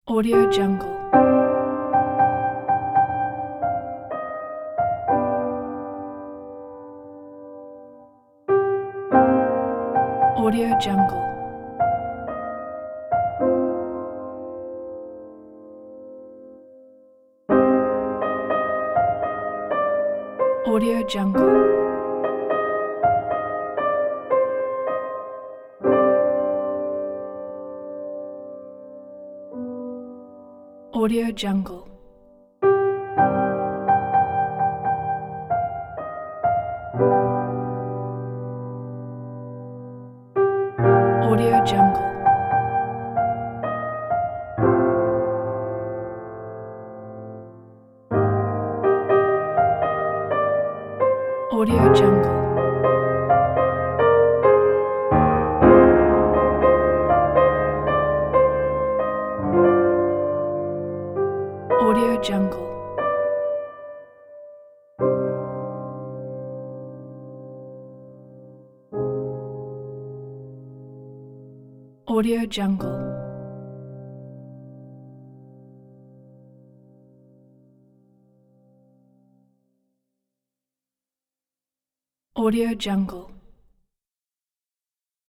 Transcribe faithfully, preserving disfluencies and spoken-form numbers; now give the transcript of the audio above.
Audio Jungle. Audio Jungle. Audio Jungle. Audio Jungle. Audio Jungle. Audio Jungle. Audio Jungle. Audio Jungle. Audio Jungle.